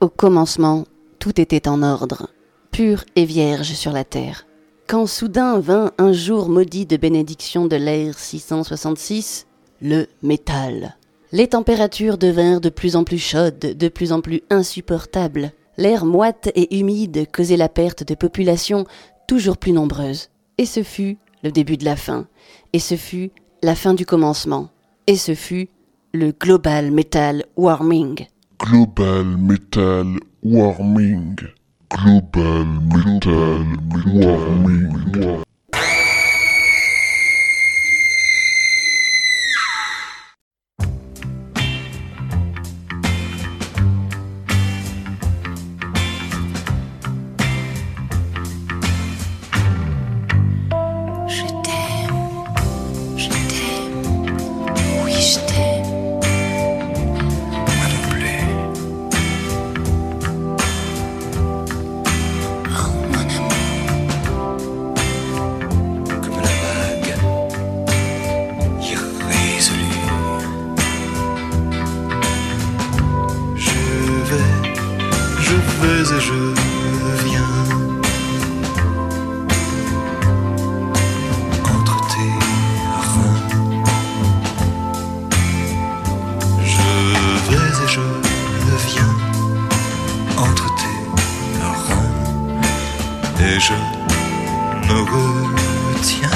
Au commencement, tout était en ordre, pur et vierge sur la terre. Quand soudain vint un jour maudit de bénédiction de l'ère 666, le métal. Les températures devinrent de plus en plus chaudes, de plus en plus insupportables. L'air moite et humide causait la perte de populations toujours plus nombreuses. Et ce fut le début de la fin. Et ce fut la fin du commencement. Et ce fut le Global Metal Warming. Global Metal Warming. Global Metal Warming. Et je viens entre tes reins. Je vais et je viens entre tes reins. Et je me retiens.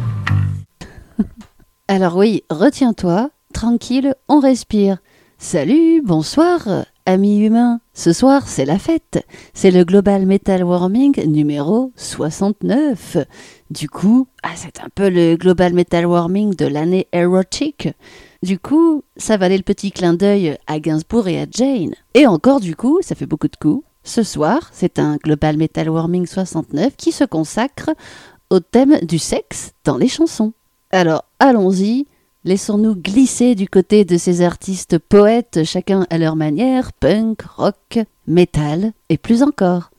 Alors oui, retiens-toi, tranquille, on respire. Salut, bonsoir, amis humains. Ce soir, c'est la fête. C'est le Global Metal Warming numéro 69. Du coup, c'est un peu le Global Metal Warming de l'année érotique. Du coup, ça valait le petit clin d'œil à Gainsbourg et à Jane. Et encore du coup, ça fait beaucoup de coups. Ce soir, c'est un Global Metal Warming 69 qui se consacre au thème du sexe dans les chansons. Alors, allons-y. Laissons-nous glisser du côté de ces artistes poètes, chacun à leur manière, punk, rock, métal et plus encore.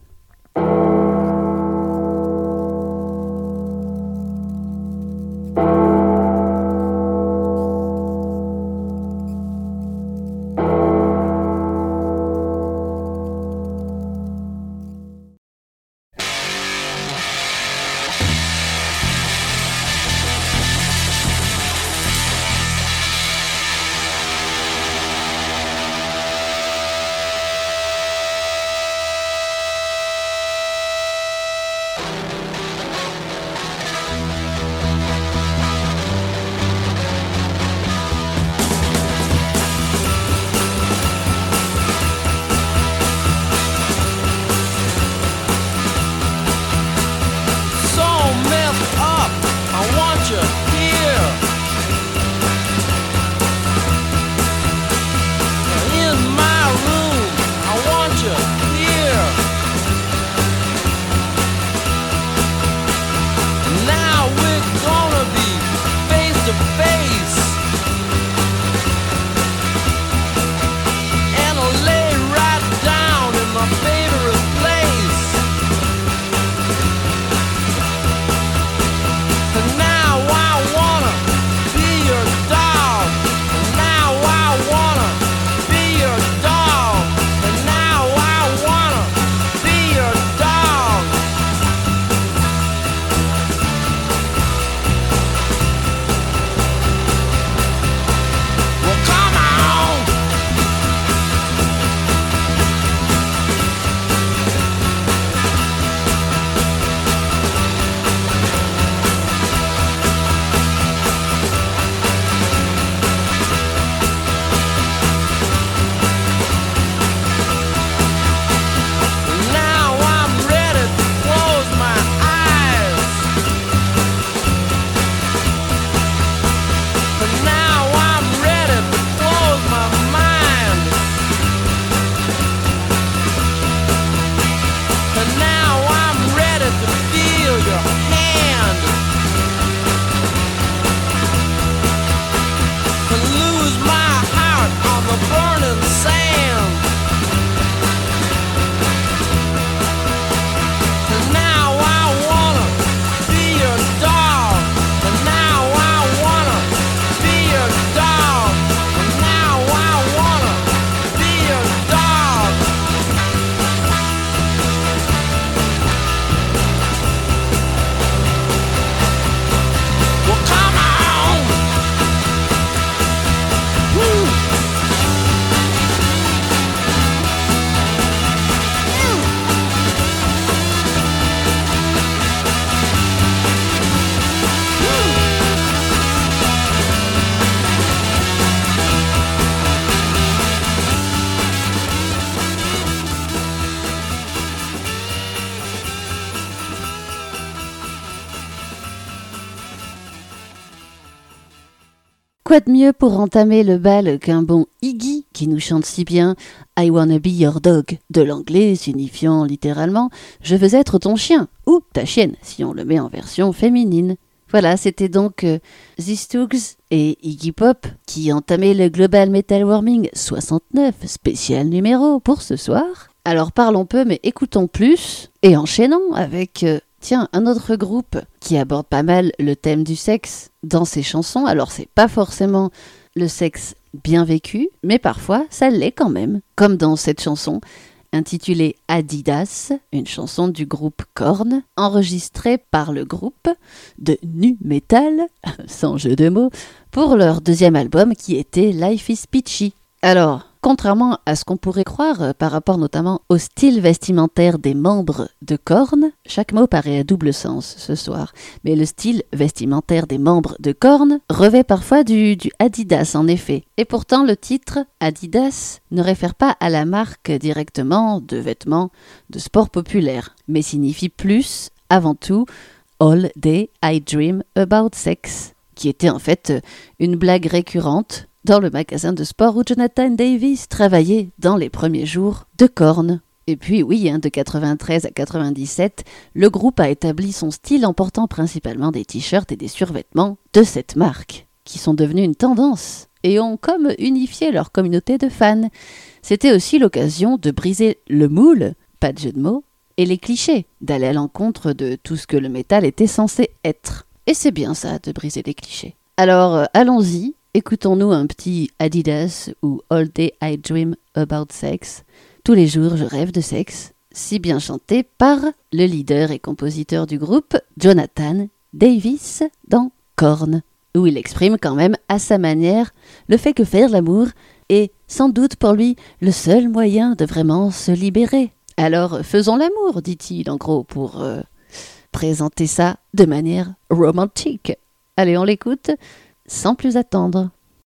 Quoi de mieux pour entamer le bal qu'un bon Iggy qui nous chante si bien I Wanna Be Your Dog, de l'anglais signifiant littéralement Je veux être ton chien ou ta chienne si on le met en version féminine. Voilà, c'était donc The Stooges et Iggy Pop qui entamaient le Global Metal Warming 69, spécial numéro pour ce soir. Alors parlons peu mais écoutons plus et enchaînons avec un autre groupe qui aborde pas mal le thème du sexe dans ses chansons. Alors c'est pas forcément le sexe bien vécu, mais parfois ça l'est quand même, comme dans cette chanson intitulée Adidas, une chanson du groupe Korn, enregistrée par le groupe de nu metal, sans jeu de mots, pour leur deuxième album qui était Life is Peachy. Alors, contrairement à ce qu'on pourrait croire par rapport notamment au style vestimentaire des membres de Korn, chaque mot paraît à double sens ce soir, mais le style vestimentaire des membres de Korn revêt parfois du Adidas en effet. Et pourtant le titre Adidas ne réfère pas à la marque directement de vêtements de sport populaire, mais signifie plus, avant tout, All Day I Dream About Sex, qui était en fait une blague récurrente dans le magasin de sport où Jonathan Davis travaillait dans les premiers jours de Korn. Et puis oui, de 93 à 97, le groupe a établi son style en portant principalement des t-shirts et des survêtements de cette marque, qui sont devenus une tendance et ont comme unifié leur communauté de fans. C'était aussi l'occasion de briser le moule, pas de jeu de mots, et les clichés, d'aller à l'encontre de tout ce que le métal était censé être. Et c'est bien ça, de briser les clichés. Alors, allons-y. Écoutons-nous un petit Adidas ou All Day I Dream About Sex. Tous les jours je rêve de sexe, si bien chanté par le leader et compositeur du groupe, Jonathan Davis, dans Korn, où il exprime quand même à sa manière le fait que faire l'amour est sans doute pour lui le seul moyen de vraiment se libérer. Alors faisons l'amour, dit-il en gros, pour présenter ça de manière romantique. Allez, on l'écoute sans plus attendre.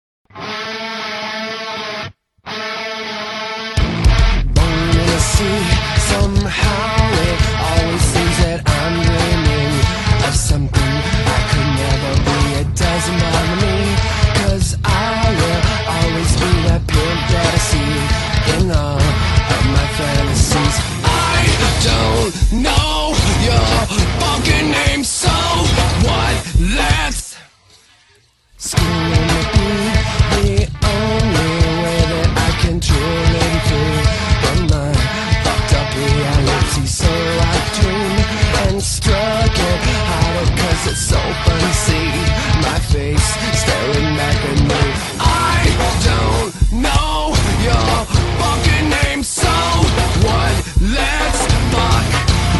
Somehow it always seems that I'm dreaming of something I could never be. It doesn't bother me, 'cause I will always be that pimp that I see in all of my fantasies. I don't know your fucking name, so what? Let's skin on the beat, the only way that I can truly be free from my fucked up reality. So I dream and struck it harder 'cause it's so fun to see my face staring back at me. I don't know your fucking name, so what? Let's fuck.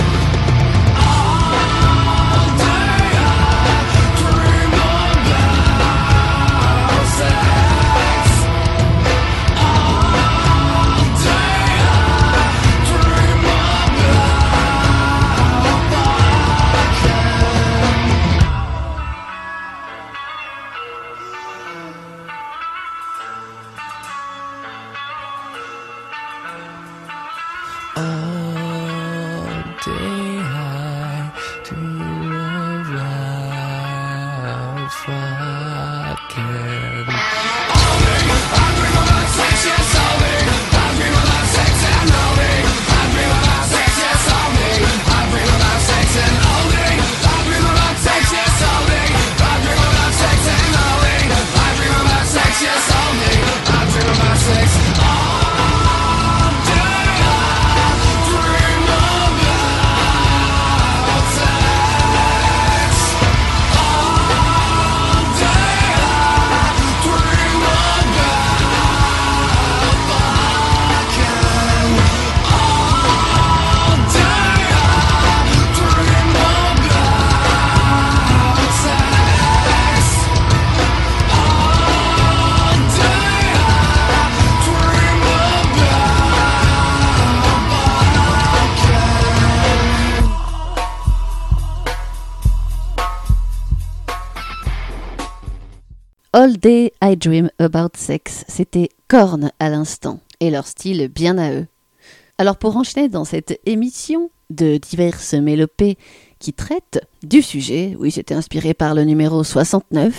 All Day I Dream About Sex, c'était Korn à l'instant, et leur style bien à eux. Alors pour enchaîner dans cette émission de diverses mélopées qui traitent du sujet, oui c'était inspiré par le numéro 69,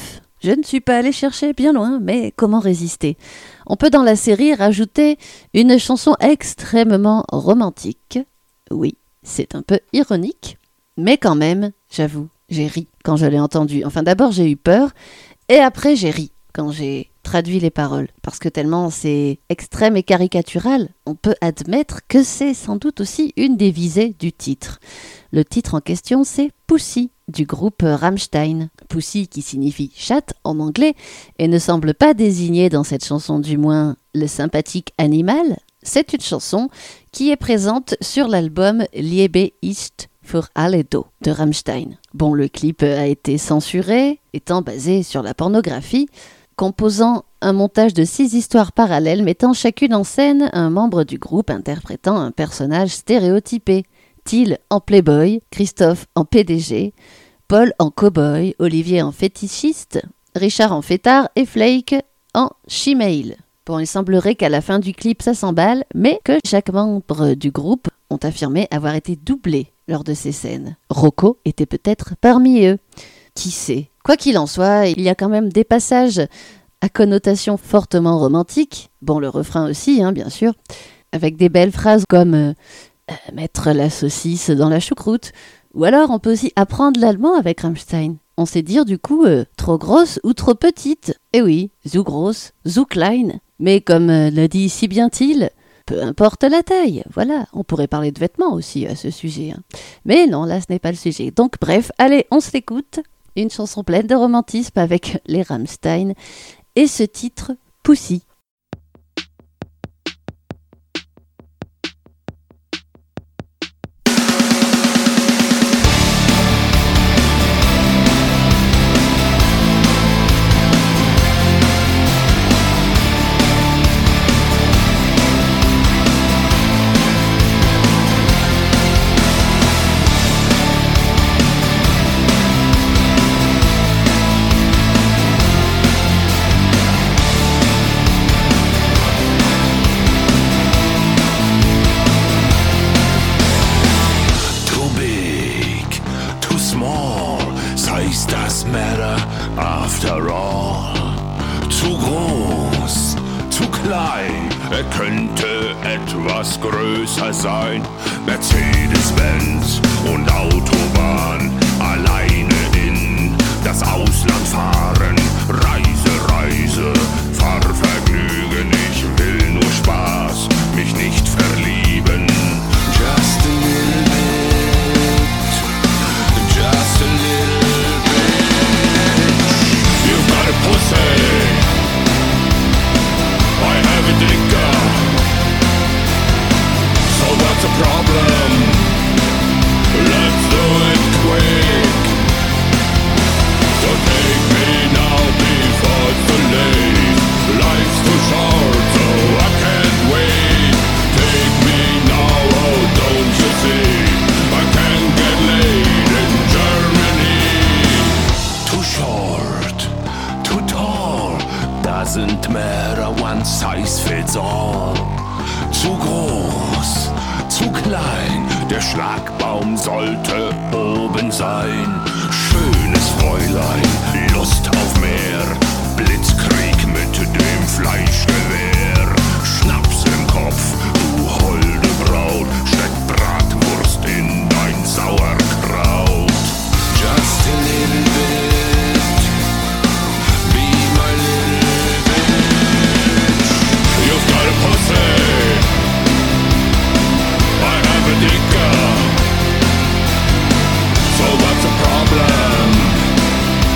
Je ne suis pas allée chercher bien loin, mais comment résister? On peut dans la série rajouter une chanson extrêmement romantique. Oui, c'est un peu ironique, mais quand même, j'avoue, j'ai ri quand je l'ai entendue. Enfin, d'abord j'ai eu peur, et après j'ai ri quand j'ai traduit les paroles, parce que tellement c'est extrême et caricatural, on peut admettre que c'est sans doute aussi une des visées du titre. Le titre en question, c'est Pussy, du groupe Rammstein. Pussy qui signifie chatte en anglais, et ne semble pas désigner dans cette chanson du moins le sympathique animal. C'est une chanson qui est présente sur l'album Liebe ist für alle da de Rammstein. Bon, le clip a été censuré, étant basé sur la pornographie, composant un montage de 6 histoires parallèles mettant chacune en scène un membre du groupe interprétant un personnage stéréotypé. Till en playboy, Christophe en PDG, Paul en cow-boy, Olivier en fétichiste, Richard en fêtard et Flake en she-male. Bon, il semblerait qu'à la fin du clip ça s'emballe, mais que chaque membre du groupe ont affirmé avoir été doublés lors de ces scènes. Rocco était peut-être parmi eux. Qui sait? Quoi qu'il en soit, il y a quand même des passages à connotation fortement romantique, bon le refrain aussi, bien sûr, avec des belles phrases comme mettre la saucisse dans la choucroute, ou alors on peut aussi apprendre l'allemand avec Rammstein. On sait dire du coup trop grosse ou trop petite. Eh oui, zu groß, zu klein. Mais comme l'a dit si bien Till, peu importe la taille. Voilà, on pourrait parler de vêtements aussi à ce sujet. Mais non, là ce n'est pas le sujet. Donc bref, allez, on se l'écoute. Une chanson pleine de romantisme avec les Rammstein et ce titre Pussy. Könnte etwas größer sein. Mercedes-Benz und Autobahn, alleine in das Ausland fahren. Reise, Reise, Fahrvergnügen, ich will nur Spaß, mich nicht verlieben. Just a little bit, just a little bit. You've got a pussy, I have a dicker. So what's the problem? Let's do it quick. So take me now before it's too late. Life's too short, so I can't wait. Take me now, oh don't you see? I can't get laid in Germany. Too short, too tall, doesn't matter, one size fits all. Zu groß, zu klein, der Schlagbaum sollte oben sein. Schönes Fräulein, Lust auf mehr, Blitzkrieg mit dem Fleischgewehr. Schnaps im Kopf, du holde Braut, steck Bratwurst in dein Sauerkraut. Just a little bit, be my little bitch. You've got a pussy, I have a dicker. So what's the problem?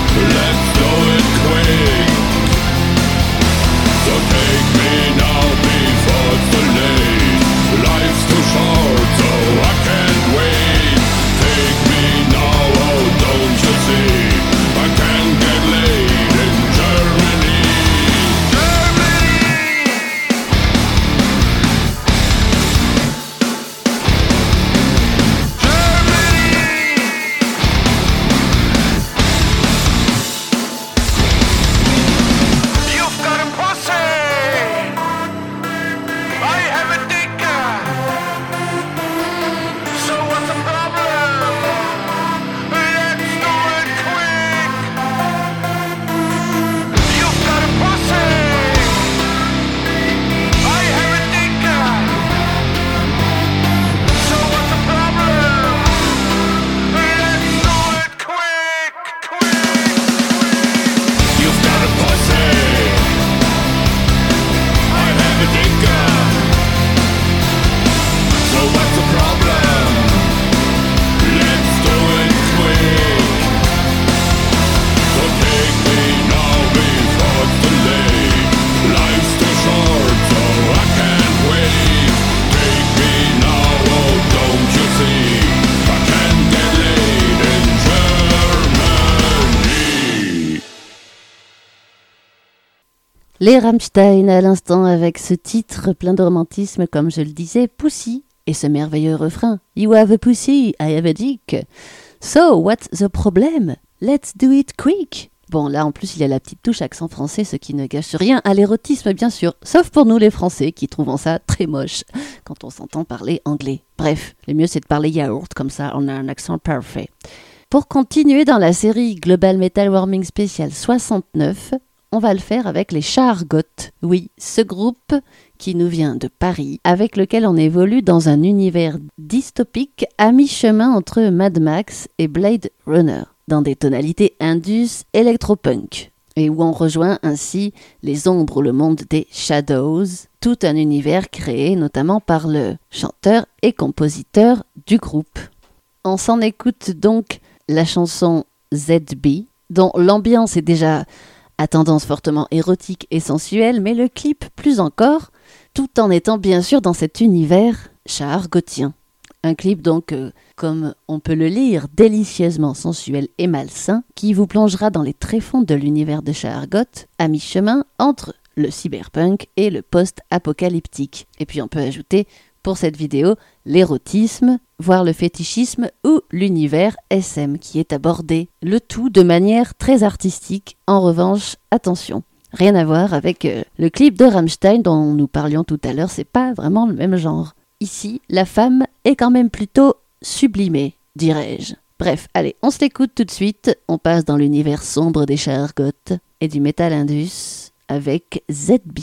Les Rammstein à l'instant avec ce titre plein de romantisme, comme je le disais, Pussy, et ce merveilleux refrain You have a pussy, I have a dick. So, what's the problem? Let's do it quick. Bon, là en plus il y a la petite touche accent français, ce qui ne gâche rien à l'érotisme bien sûr, sauf pour nous les Français qui trouvons ça très moche quand on s'entend parler anglais. Bref, le mieux c'est de parler yaourt, comme ça on a un accent parfait. Pour continuer dans la série Global Metal Warming Special 69, on va le faire avec les Chargottes. Oui, ce groupe qui nous vient de Paris, avec lequel on évolue dans un univers dystopique à mi-chemin entre Mad Max et Blade Runner, dans des tonalités indus électropunk, et où on rejoint ainsi les ombres ou le monde des Shadows, tout un univers créé notamment par le chanteur et compositeur du groupe. On s'en écoute donc la chanson ZB, dont l'ambiance est déjà à tendance fortement érotique et sensuelle, mais le clip plus encore, tout en étant bien sûr dans cet univers chargotien. Un clip donc, comme on peut le lire, délicieusement sensuel et malsain, qui vous plongera dans les tréfonds de l'univers de Chargot, à mi-chemin entre le cyberpunk et le post-apocalyptique. Et puis on peut ajouter, pour cette vidéo, l'érotisme, voire le fétichisme ou l'univers SM qui est abordé. Le tout de manière très artistique. En revanche, attention, rien à voir avec le clip de Rammstein dont nous parlions tout à l'heure, c'est pas vraiment le même genre. Ici, la femme est quand même plutôt sublimée, dirais-je. Bref, allez, on se l'écoute tout de suite. On passe dans l'univers sombre des Chargottes et du métal indus avec ZB.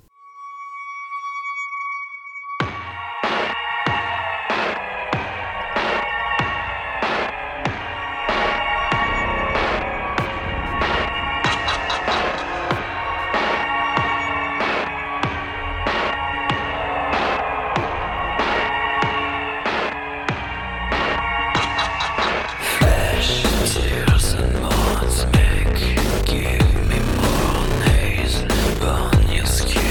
Tears and mods make, give me more days. Burn your skin.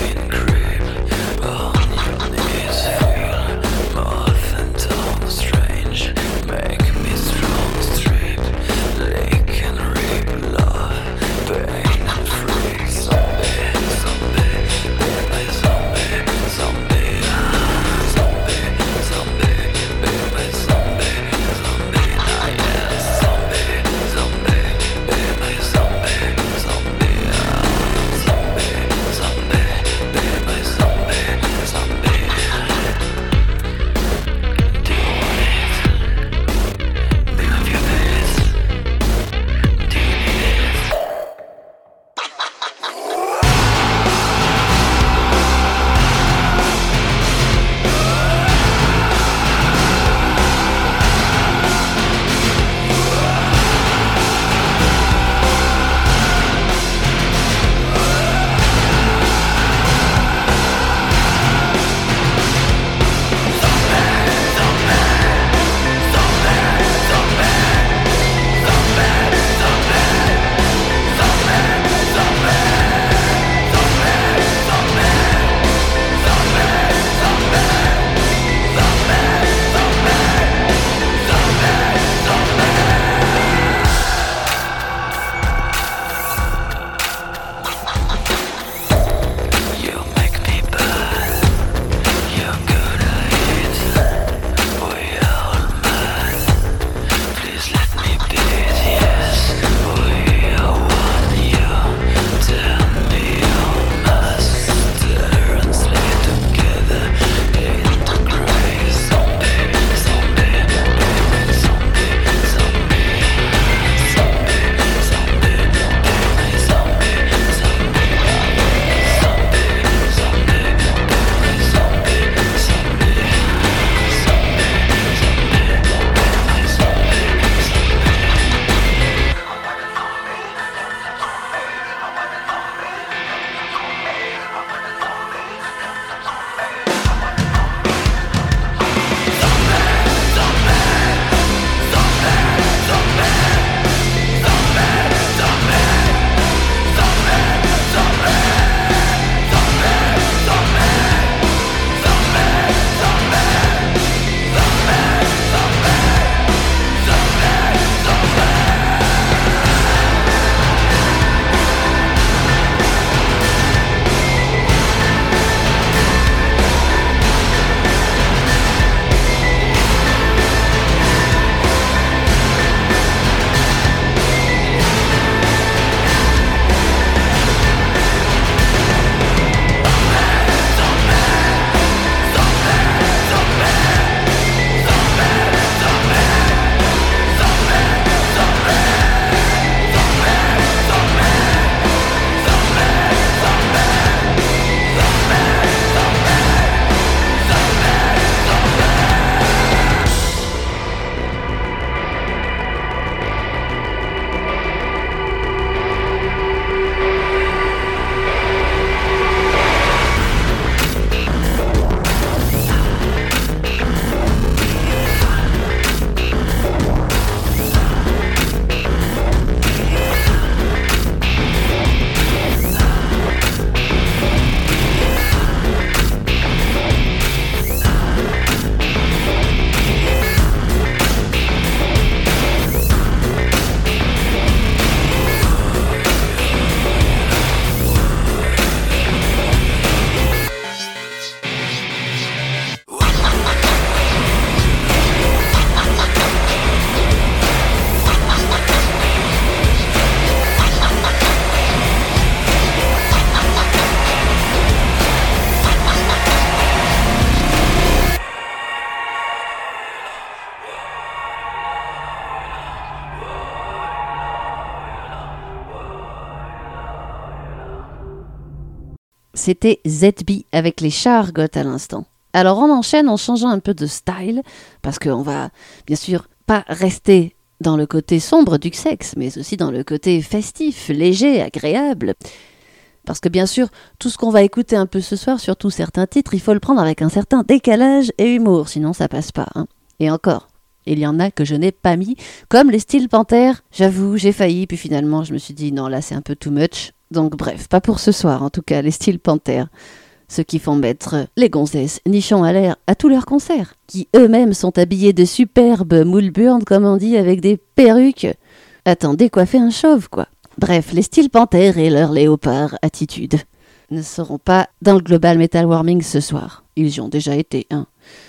C'était ZB avec les Chargots à l'instant. Alors on enchaîne en changeant un peu de style, parce qu'on va bien sûr pas rester dans le côté sombre du sexe, mais aussi dans le côté festif, léger, agréable. Parce que bien sûr, tout ce qu'on va écouter un peu ce soir, surtout certains titres, il faut le prendre avec un certain décalage et humour, sinon ça passe pas. Hein. Et encore, il y en a que je n'ai pas mis, comme les Steel Panther. J'avoue, j'ai failli, puis finalement je me suis dit non, là c'est un peu too much. Donc bref, pas pour ce soir en tout cas, les Steel Panther. Ceux qui font mettre les gonzesses nichons à l'air à tous leurs concerts, qui eux-mêmes sont habillés de superbes moules burnes, comme on dit, avec des perruques. Attendez, coiffer un chauve, quoi. Bref, les Steel Panther et leur léopard attitude ne seront pas dans le Global Metal Warming ce soir. Ils y ont déjà été, hein.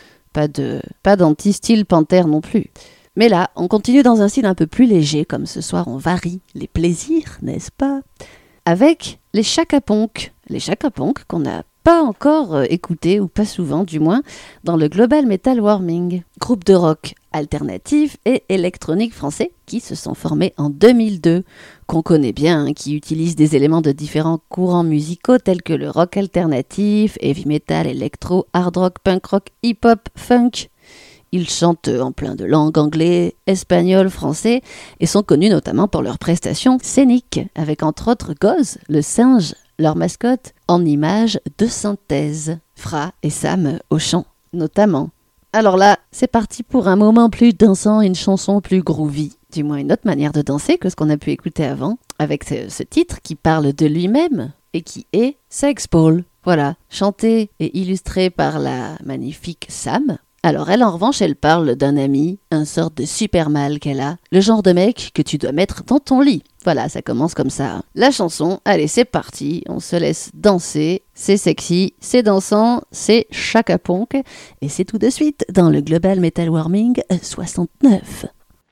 Pas d'anti-Steel Panther non plus. Mais là, on continue dans un style un peu plus léger, comme ce soir on varie les plaisirs, n'est-ce pas? Avec les Chaka Ponk. Les Chaka Ponk qu'on n'a pas encore écouté, ou pas souvent du moins, dans le Global Metal Warming. Groupe de rock alternatif et électronique français qui se sont formés en 2002, qu'on connaît bien, hein, qui utilisent des éléments de différents courants musicaux tels que le rock alternatif, heavy metal, électro, hard rock, punk rock, hip-hop, funk. Ils chantent en plein de langues, anglais, espagnol, français, et sont connus notamment pour leurs prestations scéniques, avec entre autres Goz, le singe, leur mascotte, en images de synthèse, Fra et Sam au chant, notamment. Alors là, c'est parti pour un moment plus dansant, une chanson plus groovy, du moins une autre manière de danser que ce qu'on a pu écouter avant, avec ce titre qui parle de lui-même et qui est Sex Paul. Voilà, chanté et illustré par la magnifique Sam. Alors elle, en revanche, elle parle d'un ami, un sort de super mâle qu'elle a, le genre de mec que tu dois mettre dans ton lit. Voilà, ça commence comme ça. La chanson, allez, c'est parti, on se laisse danser, c'est sexy, c'est dansant, c'est Chaka Ponk, et c'est tout de suite dans le Global Metal Warming 69.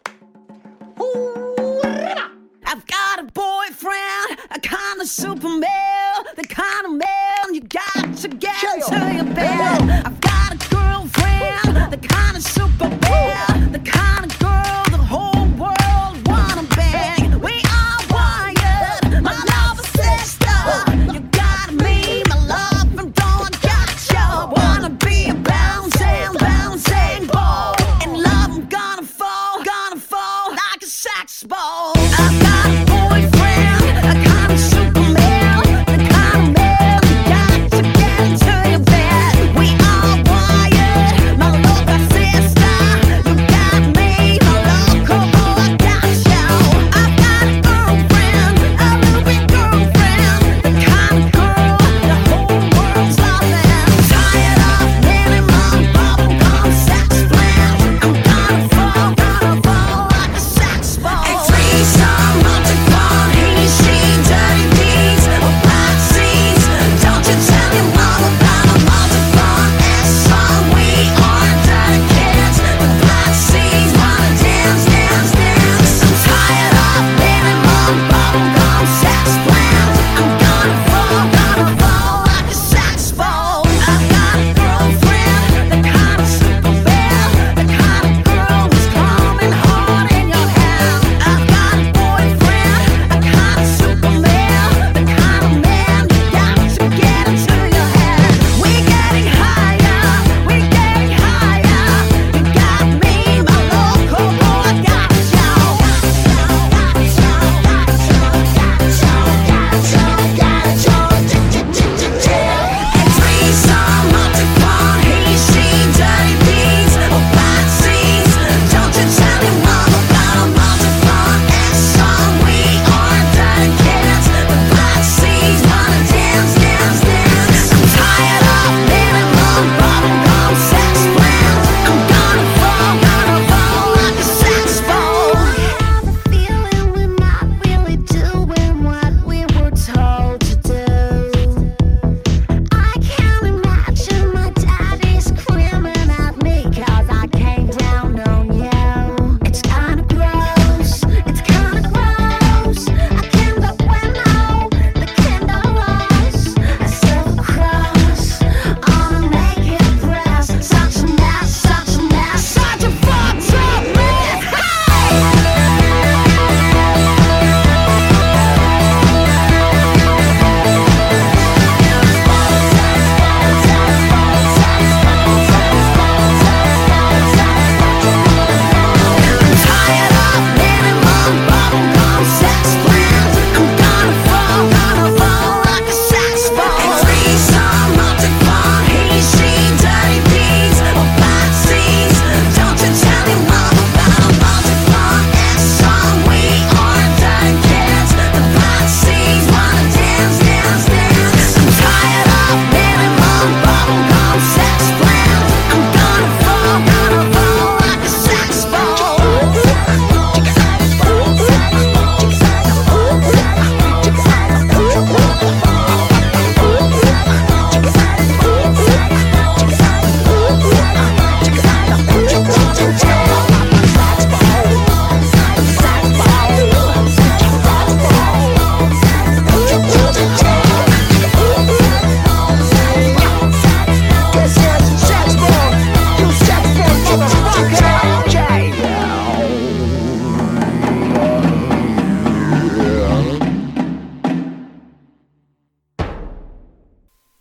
I've got a boyfriend, a kind of super male, the kind of man you got to get into your bed. I've got a girlfriend, the kind of super male, the kind of girl the whole world wanna bang. We are wired, my love sister. You got me, my love, and don't gotcha. Wanna be a bouncing, bouncing ball. In love, I'm gonna fall like a sex ball. I've got a boyfriend, a kind of super male, the kind of man you got to get into your bed. We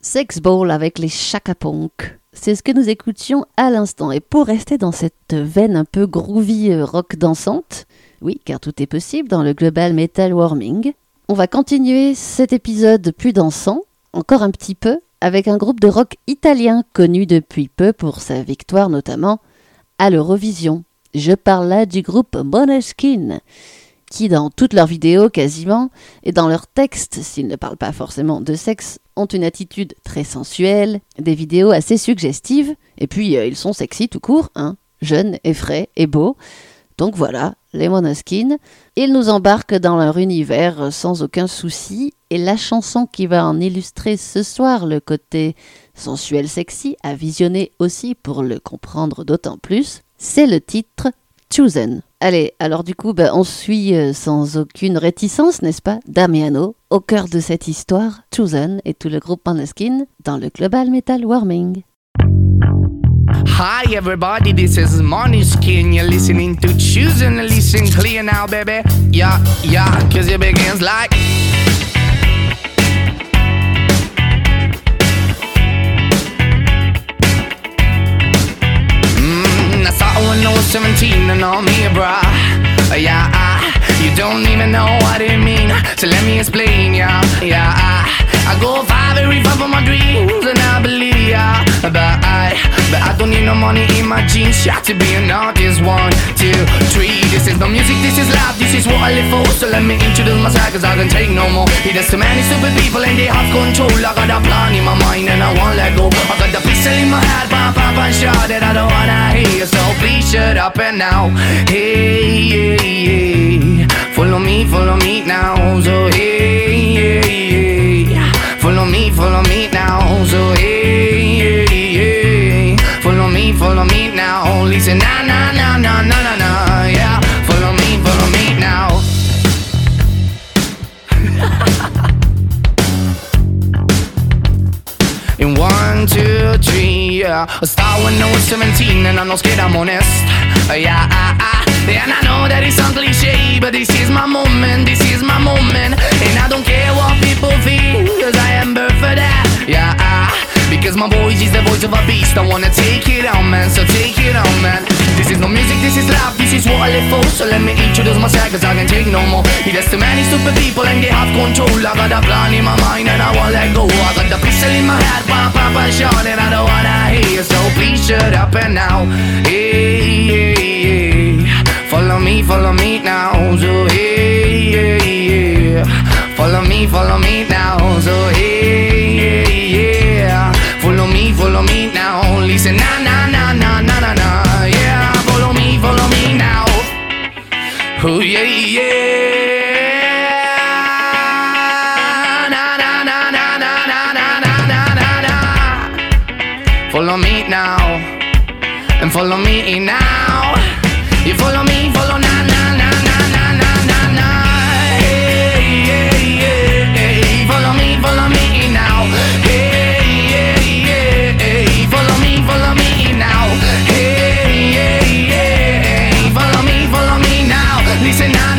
Sex Ball avec les Chaka Ponk. C'est ce que nous écoutions à l'instant. Et pour rester dans cette veine un peu groovy rock dansante, oui, car tout est possible dans le Global Metal Warming, on va continuer cet épisode plus dansant, encore un petit peu, avec un groupe de rock italien connu depuis peu pour sa victoire notamment à l'Eurovision. Je parle là du groupe Måneskin, qui dans toutes leurs vidéos quasiment, et dans leurs textes, s'ils ne parlent pas forcément de sexe, ont une attitude très sensuelle, des vidéos assez suggestives, et puis ils sont sexy tout court, hein, jeunes et frais et beaux. Donc voilà, les Måneskin, ils nous embarquent dans leur univers sans aucun souci, et la chanson qui va en illustrer ce soir le côté sensuel sexy, à visionner aussi pour le comprendre d'autant plus, c'est le titre Chosen. Allez, alors du coup, on suit sans aucune réticence, n'est-ce pas, Damiano, au cœur de cette histoire, Chosen et tout le groupe Måneskin dans le Global Metal Warming. Hi everybody, this is Måneskin. You're listening to Chosen. Listen clear now, baby. Yeah, cause it begins like I saw when I was 17 and all me, bruh. You don't even know what it mean. So let me explain, I go very far for my dreams and I believe, but I don't need no money in my jeans, to be an artist. 1, 2, 3. This is no music, this is life, this is what I live for. So let me introduce myself, cause I can take no more. There's too many stupid people and they have control. I got a plan in my mind and I won't let go. I got the pistol in my head, pop, shot that I don't wanna hear. So please shut up and now. Hey, follow me now. So hey, follow me now. So hey, follow me now. Listen, na, yeah. Follow me now. In 1, 2, 3, yeah. I started when I was 17 and I'm not scared, I'm honest. And I know that it sounds cliche, but this is my moment, and I don't care what people feel, cause I am birthed for that, because my voice is the voice of a beast. I wanna take it on, man, so take it on, man. This is no music, this is life, this is what I live for. So let me introduce myself, cause I can take no more. There's too many stupid people and they have control. I got a plan in my mind and I won't let go. I got the pistol in my head, pop, shot, and I don't wanna hear. So please shut up and now. Hey, follow me now. So hey, follow me now. So hey, follow me now. Listen, na, yeah. Follow me now. Oh yeah. Follow me now, and follow me now. You follow me, follow na. Hey, follow me now. Hey, follow me now. Hey, follow me now. Listen, na,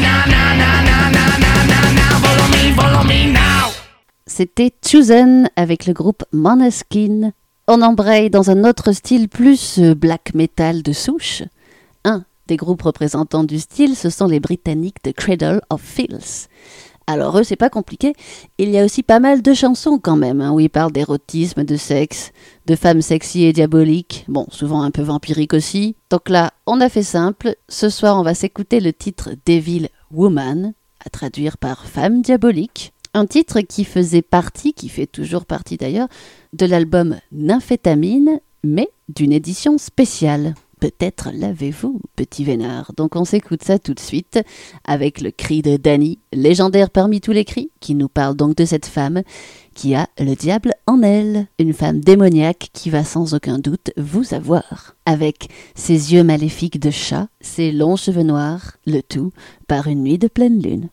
follow me now. C'était Chosen avec le groupe Måneskin. On embraye dans un autre style plus black metal de souche. Un des groupes représentants du style, ce sont les Britanniques de Cradle of Filth. Alors eux, c'est pas compliqué. Il y a aussi pas mal de chansons quand même, où ils parlent d'érotisme, de sexe, de femmes sexy et diaboliques. Bon, souvent un peu vampiriques aussi. Donc là, on a fait simple. Ce soir, on va s'écouter le titre Devil Woman, à traduire par femme diabolique. Un titre qui faisait partie, qui fait toujours partie d'ailleurs, de l'album Nymphétamine, mais d'une édition spéciale. Peut-être l'avez-vous, petit vénard. Donc on s'écoute ça tout de suite avec le cri de Dany, légendaire parmi tous les cris, qui nous parle donc de cette femme qui a le diable en elle. Une femme démoniaque qui va sans aucun doute vous avoir. Avec ses yeux maléfiques de chat, ses longs cheveux noirs, le tout par une nuit de pleine lune.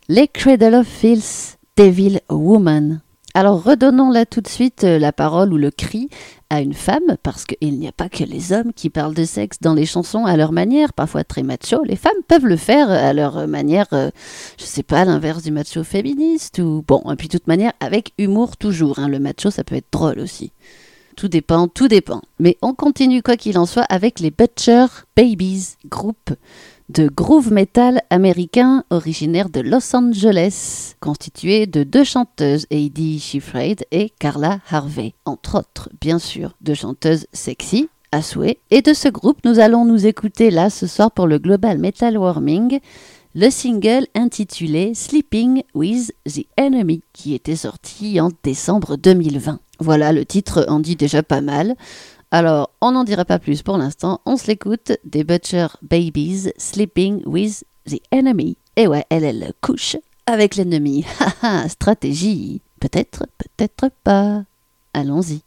Les Cradle of Filth, Devil Woman. Alors redonnons là tout de suite la parole ou le cri à une femme, parce qu'il n'y a pas que les hommes qui parlent de sexe dans les chansons à leur manière, parfois très macho. Les femmes peuvent le faire à leur manière, je sais pas, l'inverse du macho féministe, ou bon, et puis de toute manière, avec humour toujours, hein. Le macho, ça peut être drôle aussi. Tout dépend. Mais on continue quoi qu'il en soit avec les Butcher Babies, groupe de groove metal américain originaire de Los Angeles, constitué de 2 chanteuses, Heidi Shifraid et Carla Harvey, entre autres, bien sûr, 2 chanteuses sexy, à souhait. Et de ce groupe, nous allons nous écouter là, ce soir, pour le Global Metal Warming, le single intitulé Sleeping with the Enemy, qui était sorti en décembre 2020. Voilà, le titre en dit déjà pas mal. Alors, on n'en dira pas plus pour l'instant, on se l'écoute, des Butcher Babies, Sleeping with the Enemy. Et ouais, elle couche avec l'ennemi. Haha, stratégie. Peut-être, peut-être pas. Allons-y.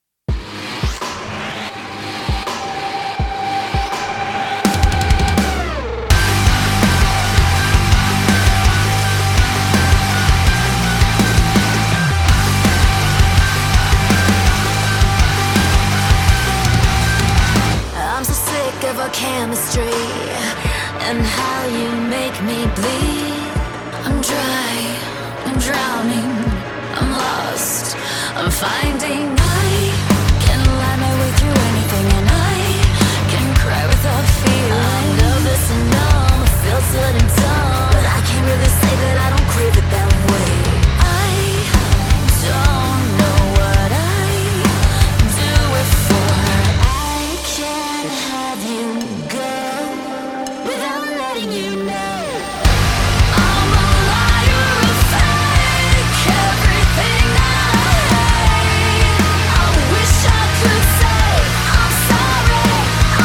Chemistry and how you make me bleed. I'm dry, I'm drowning, I'm lost, I'm finding I can lie my way through anything and I can cry without fear. I'm nervous and numb, I feel silly and dumb, but I can't really say that I don't crave it that way. I don't know what I do it for. I can't have you without letting you know. I'm a liar, a fake, everything that I hate. I wish I could say I'm sorry,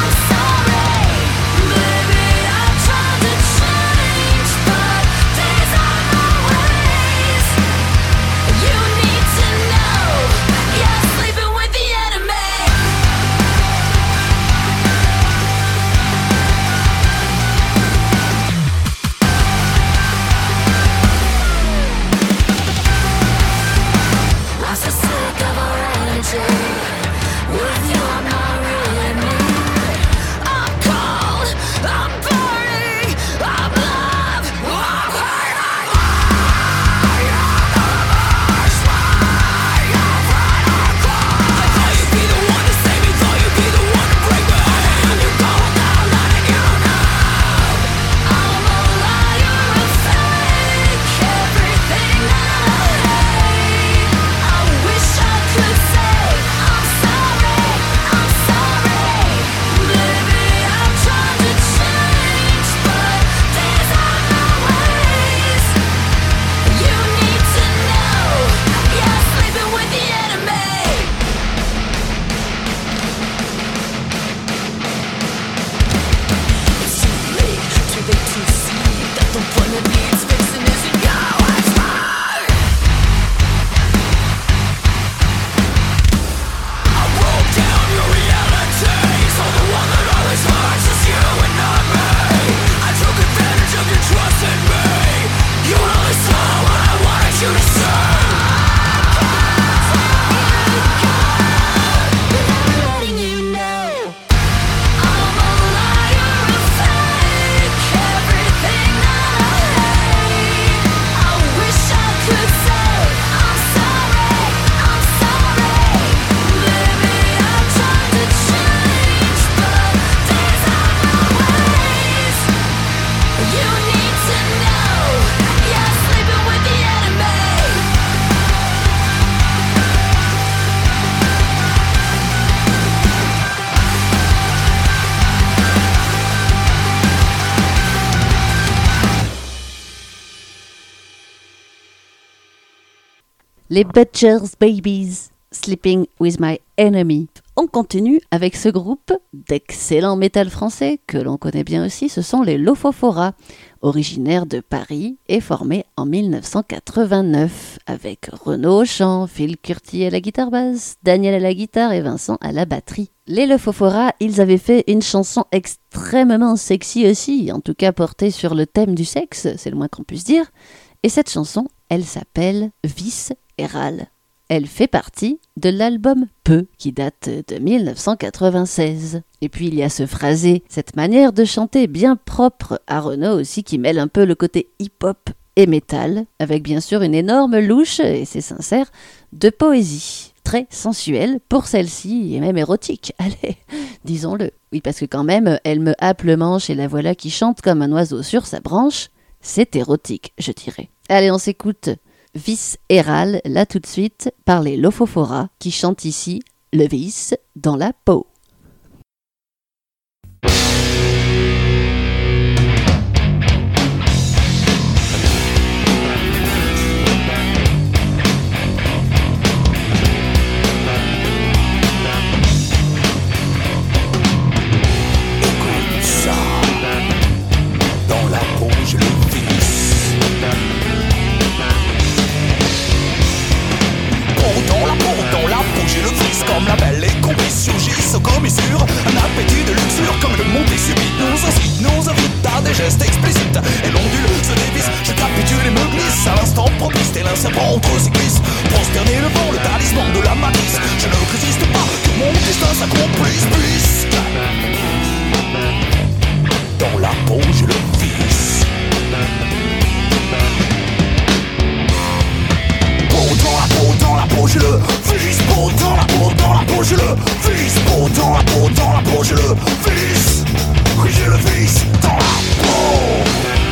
Maybe I've tried to change, but these are my ways. You need to know, you're sleeping with the enemy. I'm so sick of our energy. With you I'm not really me. I'm cold, I'm burning, I'm love, I'm hurting. I thought you'd be the one to save me, thought you'd be the one to break my hand. You go without letting you know. I'm a liar, a fake, everything that I hate. I wish I could say I'm sorry, Maybe I've tried to change, but these are my ways. You need to know, you're sleeping with the enemy. It's too late to see that the one that needs fixing isn't you, it's me. I broke down your reality, so the one that always hurts is you and not me. I took advantage of your trust in me. You only saw what I wanted you to see. Without letting you know, I'm a liar, a fake, everything that I hate. I wish I could say I'm sorry, Maybe I've tried to change, but these are my ways. You need to know, you're sleeping with the enemy. Les Butcher's Babies, Sleeping with My Enemy. On continue avec ce groupe d'excellents métal français que l'on connaît bien aussi, ce sont les Lofofora, originaires de Paris et formés en 1989 avec Renaud au chant, Phil Curti à la guitare basse, Daniel à la guitare et Vincent à la batterie. Les Lofofora, ils avaient fait une chanson extrêmement sexy aussi, en tout cas portée sur le thème du sexe, c'est le moins qu'on puisse dire, et cette chanson, elle s'appelle Vice et Râle. Elle fait partie de l'album Peu, qui date de 1996. Et puis il y a ce phrasé, cette manière de chanter bien propre à Renaud aussi, qui mêle un peu le côté hip-hop et métal, avec bien sûr une énorme louche, et c'est sincère, de poésie. Très sensuelle pour celle-ci, et même érotique, allez, disons-le. Oui, parce que quand même, elle me happe le manche et la voilà qui chante comme un oiseau sur sa branche. C'est érotique, je dirais. Allez, on s'écoute Vice et Râle, là tout de suite, par les Lofofora, qui chantent ici le vice dans la peau. Écoute ça, dans la peau j'ai le vice. Dans la peau j'ai le vice, comme la belle et complice surgissent aux commissures. Un appétit de luxure comme une montée subite nous incite, nous invite à des gestes explicites. Et l'ondule se dévisse, je capitule et me glisse à l'instant propice, tel un serpent entre ses cuisses. Prosterné devant le talisman de la malice, je ne résiste pas que mon destin s'accomplisse. Puisque dans la peau j'ai le vice. Dans la peau j'ai le vice, dans la peau j'ai le vice, dans la peau j'ai le vice, oui j'ai le vice dans la peau.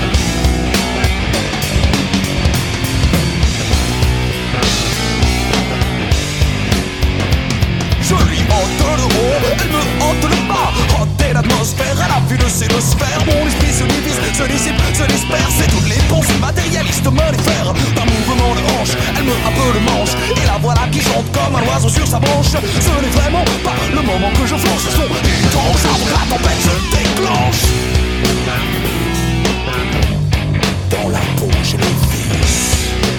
Je lui hante le haut, elle me hante le bas. Hanter l'atmosphère à la vue de ces deux sphères. Mon esprit se divise, se dissipe, se disperse. Et toutes les pensées matérialistes me les faire. D'un mouvement de hanche, elle me happe le manche. Et la voilà qui chante comme un oiseau sur sa branche. Ce n'est vraiment pas le moment que je flanche. Son étrange arbre, la tempête se déclenche. Dans la peau j'ai le vice.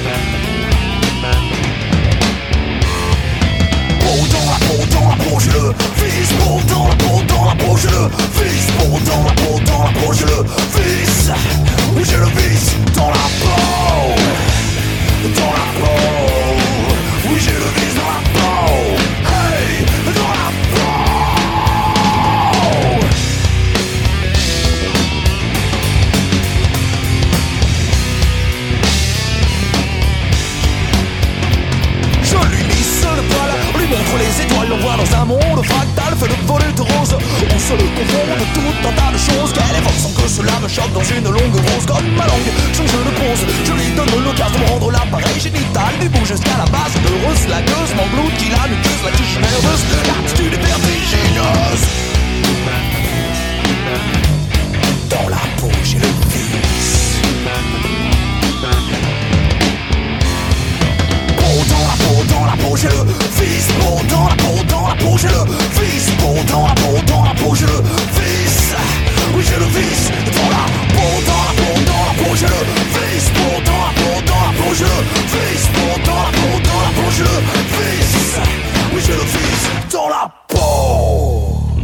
Dans la peau j'ai le vice, dans la peau j'ai le vice, dans la peau j'ai le vice, oui j'ai le vice dans la peau, oui j'ai le vice dans la peau, hey, dans la peau. Je lui lisse le poil, lui montre les étoiles, l'envoie dans un monde fractal fait de volutes roses. On se le confond de tout un tas de choses qu'elle évoque sans que cela me choque dans une longue rose. Comme ma langue change de pose, je lui donne l'occasion de me rendre l'appareil génital du bout jusqu'à la base. Heureuse, la gueuse, m'englouti qui la muqueuse, la tige nerveuse, l'attitude est vertigineuse. Dans la peau j'ai le vice. Dans la peau j'ai le vice, dans la peau j'ai le vice, dans la peau j'ai le vice, oui j'ai le vice, dans la peau j'ai le vice, dans la peau j'ai le vice, dans la peau j'ai le vice, oui j'ai le vice, dans la peau.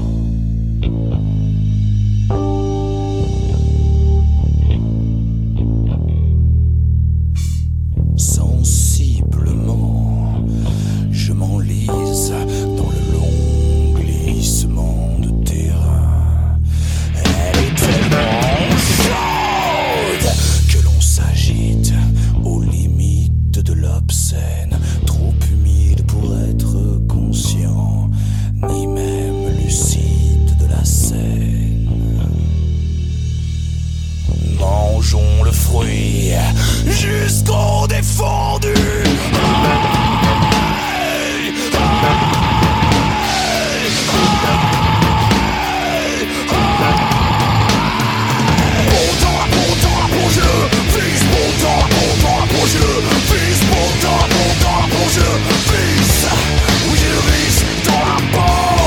Je m'enlise dans le long glissement de terrain. Elle est tellement chaude que l'on s'agite aux limites de l'obscène. Trop humide pour être conscient, ni même lucide de la scène. Mangeons le fruit jusqu'au défendu. J'ai le vice, dans la peau j'ai le vice, oui j'ai le vice dans la peau.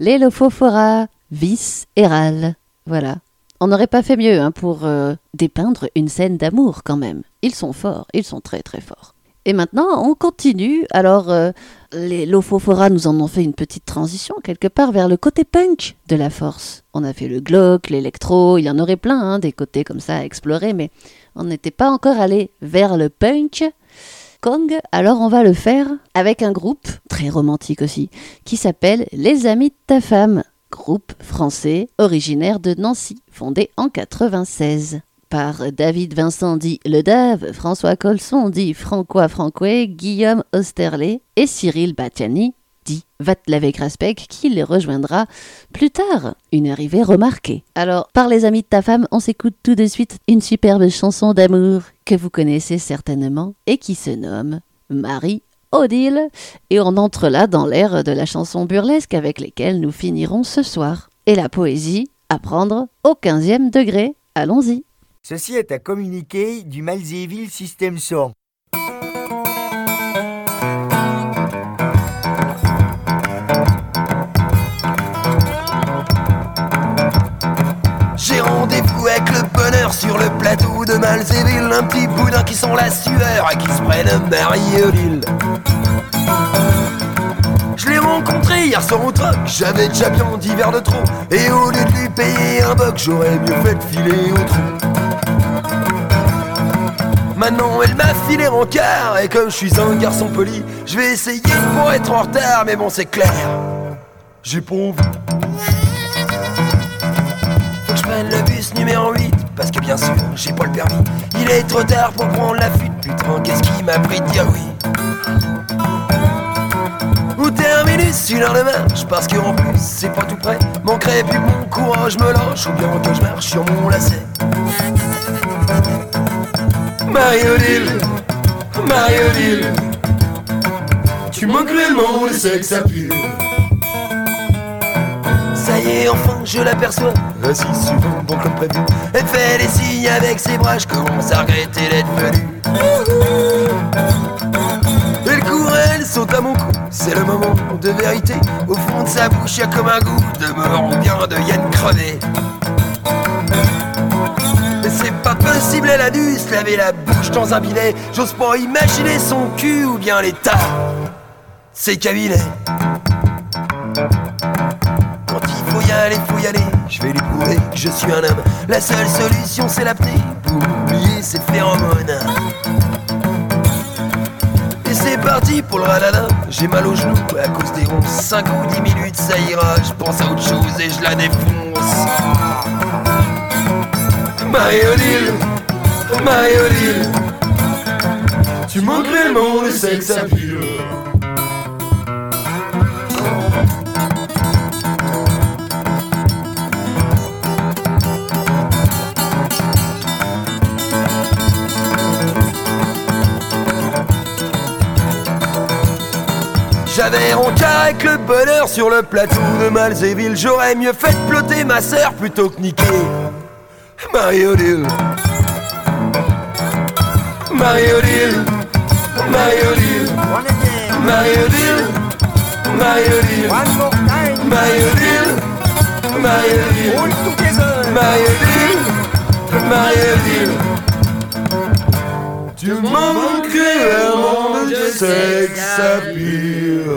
Les Lophophora, Vis et Ral. Voilà. On n'aurait pas fait mieux pour dépeindre une scène d'amour quand même. Ils sont forts, ils sont très très forts. Et maintenant, on continue. Alors, les Lophophora nous en ont fait une petite transition quelque part vers le côté punk de la force. On a fait le glauque, l'électro, il y en aurait plein, des côtés comme ça à explorer, mais on n'était pas encore allé vers le punk. Kong, alors on va le faire avec un groupe, très romantique aussi, qui s'appelle Les Amis de ta femme. Groupe français originaire de Nancy, fondé en 96. Par David Vincent dit Le Dave, François Colson dit Francois Franquet, Guillaume Osterlé et Cyril Batiani dit Vatlavek Raspek qui les rejoindra plus tard. Une arrivée remarquée. Alors, par Les Amis de ta femme, on s'écoute tout de suite une superbe chanson d'amour que vous connaissez certainement et qui se nomme Marie-Odile. Et on entre là dans l'ère de la chanson burlesque avec lesquelles nous finirons ce soir. Et la poésie à prendre au 15e degré. Allons-y. Ceci est un communiqué du Malzéville System Sound. J'ai rendez-vous avec le bonheur sur le plateau de Malzéville. Un petit boudin qui sent la sueur et qui se prénomme Marie-Odile. Je l'ai rencontré hier soir au troc, j'avais déjà bien 10 verres de trop. Et au lieu de lui payer un boc, j'aurais mieux fait de filer au trou. Maintenant elle m'a filé en quart, et comme je suis un garçon poli, je vais essayer pour être en retard, mais bon c'est clair, j'ai pas envie. Faut que je prenne le bus numéro 8, parce que bien sûr j'ai pas le permis. Il est trop tard pour prendre la fuite, putain qu'est-ce qui m'a pris de dire oui. Au terminus, 1 heure de marche, parce qu'en plus c'est pas tout près. Manquerait plus que mon courage me lâche, ou bien que je marche sur mon lacet. Marie-Odile, Marie-Odile, tu manques cruellement le sexe à pur. Ça y est, enfin je l'aperçois, assise sur un banc comme prévu. Elle fait des signes avec ses bras, je commence à regretter d'être venu. Elle court, elle saute à mon cou, c'est le moment de vérité. Au fond de sa bouche y'a comme un goût de mort ou bien de hyène crevée. Mais c'est pas possible, elle a dû se laver la bouche dans un bidet. J'ose pas imaginer son cul ou bien l'état ses cabinets. Quand il faut y aller, je vais lui prouver que je suis un homme. La seule solution c'est l'apnée, pour oublier ses phéromones. Et c'est parti pour le radada, j'ai mal aux genoux à cause des ronces. 5 ou 10 minutes ça ira, je pense à autre chose et je la défonce. Marie-Odile, Marie-Odile, tu manques réellement le sexe à pur. J'avais rencard avec le bonheur sur le plateau de Malzéville. J'aurais mieux fait de ploter ma sœur plutôt que niquer Marie-Odile, Marie-Odile, Marie-Odile, Marie-Odile, Marie-Odile, Marie-Odile, Marie-Odile, Marie-Odile, Marie-Odile, tu m'en manques vraiment de sexe à pur.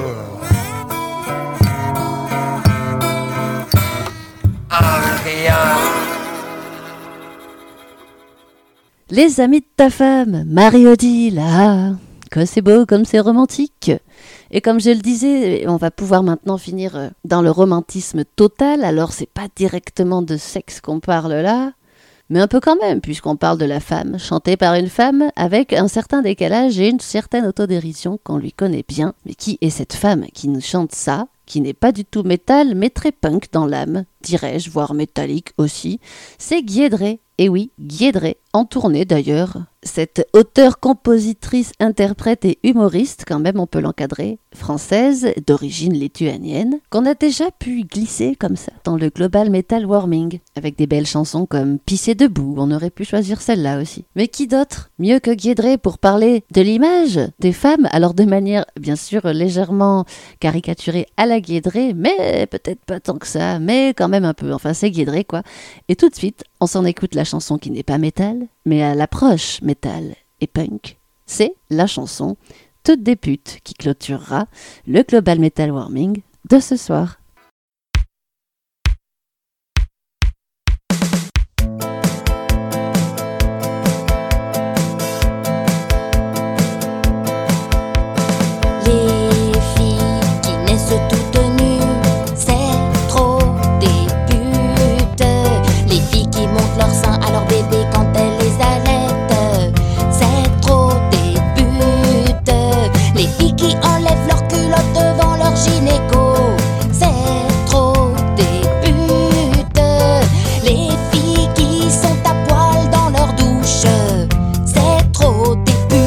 Les Amis de ta femme, Marie-Odile, ah, que c'est beau, comme c'est romantique. Et comme je le disais, on va pouvoir maintenant finir dans le romantisme total. Alors c'est pas directement de sexe qu'on parle là, mais un peu quand même, puisqu'on parle de la femme, chantée par une femme, avec un certain décalage et une certaine autodérision qu'on lui connaît bien. Mais qui est cette femme qui nous chante ça, qui n'est pas du tout métal, mais très punk dans l'âme, dirais-je, voire métallique aussi? C'est Guy Edré. Et oui, Guy Edré, en tournée d'ailleurs, cette auteure, compositrice, interprète et humoriste, quand même on peut l'encadrer, française, d'origine lituanienne, qu'on a déjà pu glisser comme ça dans le Global Metal Warming, avec des belles chansons comme Pisser debout, on aurait pu choisir celle-là aussi. Mais qui d'autre mieux que Guédré pour parler de l'image des femmes, alors de manière bien sûr légèrement caricaturée à la Guédré, mais peut-être pas tant que ça, mais quand même un peu, enfin c'est Guédré quoi. Et tout de suite, on s'en écoute la chanson qui n'est pas métal, mais à l'approche métal et punk. C'est la chanson Toutes des putes qui clôturera le Global Metal Warming de ce soir. Les filles qui naissent toutes nues, c'est trop des putes. Les filles qui montent leur sein à leur bébé quand elles les allaitent, c'est trop des putes. Les filles qui enlèvent leur culotte devant leur gynéco, c'est trop des putes. Les filles qui sont à poil dans leur douche, c'est trop des putes.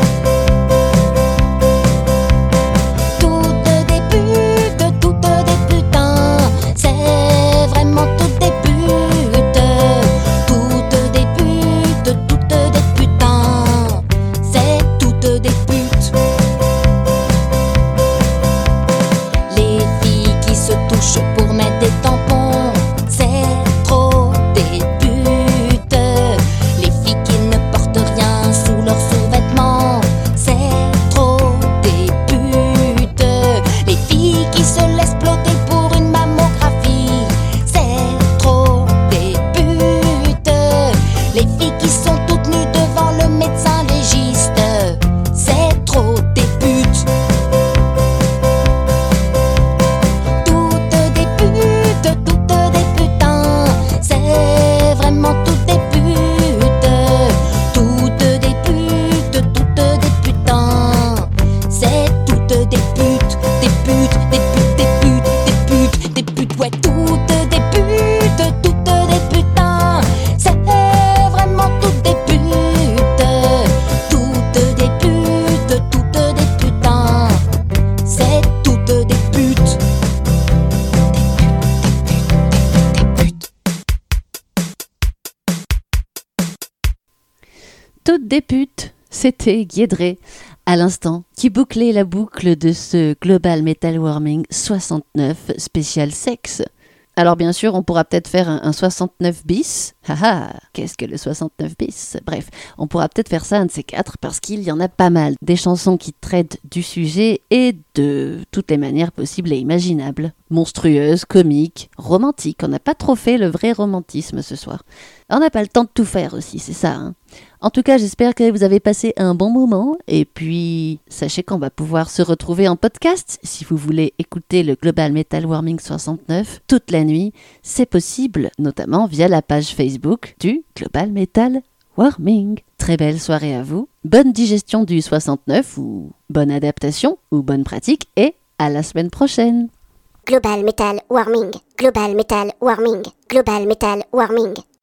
Toutes des putes, toutes des putains, c'est vraiment toutes des putes. Toutes des putes, toutes des putains, c'est toutes des putes. Les filles qui se touchent pour mettre des tampons, c'est trop des putes. Les filles qui ne portent rien sous leurs sous-vêtements, c'est trop des putes. Les filles qui se laissent plotter pour une mammographie, c'est trop des putes. Les filles qui sont toutes nues devant le médecin légiste, c'est trop des putes. Toutes des putes, toutes des putains, c'est vraiment toutes des putes. Toutes des putes, toutes des putains, c'est toutes des putes, des putes, des putes, des putes, des putes, des putes, ouais, toutes des putes, toutes des putains, c'est vraiment toutes des putes. Toutes des putes, toutes des putains, c'est toutes des putes. Toutes des putes, c'était Guédré, à l'instant, qui bouclait la boucle de ce Global Metal Warming 69 spécial sexe. Alors bien sûr, on pourra peut-être faire un 69 bis. Haha, qu'est-ce que le 69 bis? Bref, on pourra peut-être faire ça un de ces quatre parce qu'il y en a pas mal. Des chansons qui traitent du sujet et de toutes les manières possibles et imaginables. Monstrueuses, comiques, romantiques. On n'a pas trop fait le vrai romantisme ce soir. On n'a pas le temps de tout faire aussi, c'est ça, hein. En tout cas, j'espère que vous avez passé un bon moment et puis sachez qu'on va pouvoir se retrouver en podcast si vous voulez écouter le Global Metal Warming 69 toute la nuit. C'est possible, notamment via la page Facebook du Global Metal Warming. Très belle soirée à vous, bonne digestion du 69 ou bonne adaptation ou bonne pratique et à la semaine prochaine. Global Metal Warming, Global Metal Warming, Global Metal Warming.